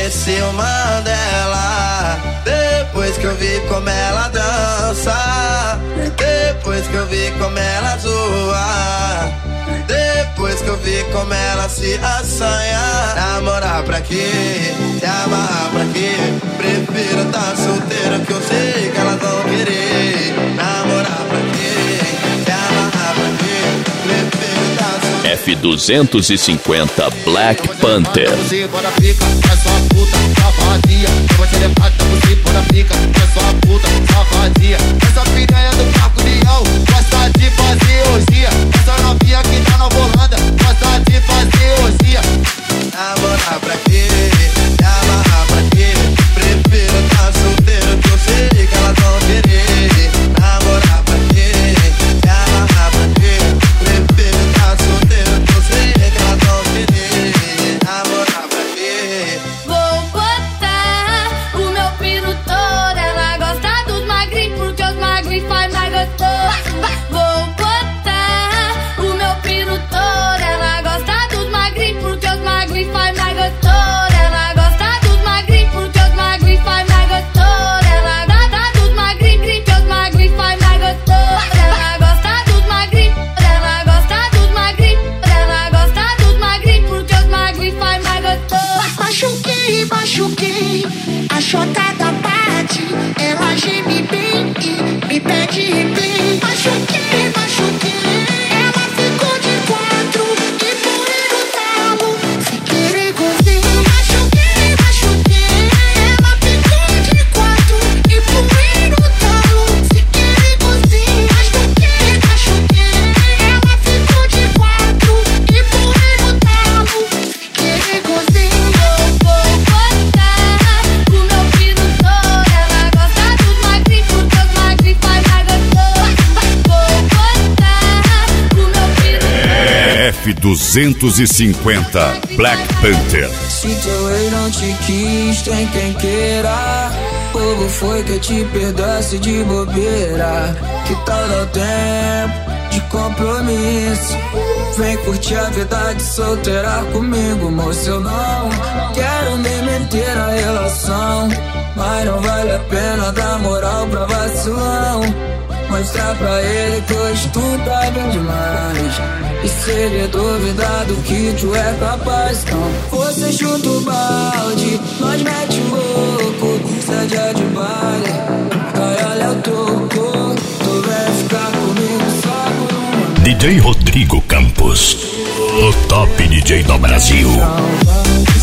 conheci o Mandela. Depois que eu vi como ela dança, depois que eu vi como ela zoa, depois que eu vi como ela se assanha. Namorar pra quê? Se amarrar pra quê? Prefiro tá solteiro que eu sei que elas vão querer. Namorar pra quê? Se amarrar pra quê? Prefiro tá solteiro. F250 Black Panther. Você bora fica, é só puta, safadinha. Eu vou te levar, você bora fica, é só puta, safadinha. Essa piranha do Marco Leão gosta de fazer orgia. Essa novinha que tá na Holanda gosta de fazer orgia. Namorar pra quê? Se amarrar pra quê? Prefiro tá solteiro que eu sei que elas vão querer. Namorar pra quê? Se amarrar pra quê? Prefiro tá solteiro que eu sei que elas vão querer. Namorar pra quê? Vou botar o meu piro todo. Ela gosta dos magrinhos porque os magrinhos faz mais gostoso. Vou botar o meu piro todo. Ela gosta dos magrinhos porque os magrinhos faz mais gostoso. Ela gosta dos magrinhos porque os magrinhos faz mais gostoso. Ela gosta dos magrinhos porque os magrinhos faz mais gostoso. Ela gosta dos magrinhos, ela gosta dos magrinhos, ela gosta dos magrinhos porque os magrinhos faz mais gostoso. Machuquei, machuquei, a chotada bate, ela geme bem e me pede bem. Machuquei, machuquei, ela ficou de quatro e pulei no talo, se querer gozei. Machuquei, machuquei, ela ficou de quatro e pulei no talo, se querer gozei. Machuquei, machuquei, ela ficou de quatro e pulei no talo, se querer gozei. Vou botar o meu piro todo. Ela gosta dos magrinhos porque os magrinhos faz mais gostoso. Vou botar o meu piro F250 Black Panther. Se teu ex não te quis, tem quem queira. Povo foi que te perdoasse de bobeira. Que tal dar tempo de compromisso? Vem curtir a vida de solteira comigo, moço. Eu não quero nem meter a relação, mas não vale a pena dar moral pra vacilão. Mostrar pra ele que hoje tu tá bem demais. E se ele duvidar do que tu é capaz, então você chuta o balde, nós mete o louco. Sede é de baile, cai olha o toco. Tu vai ficar comigo só por uma DJ Rodrigo Campos, o top DJ do Brasil. vez.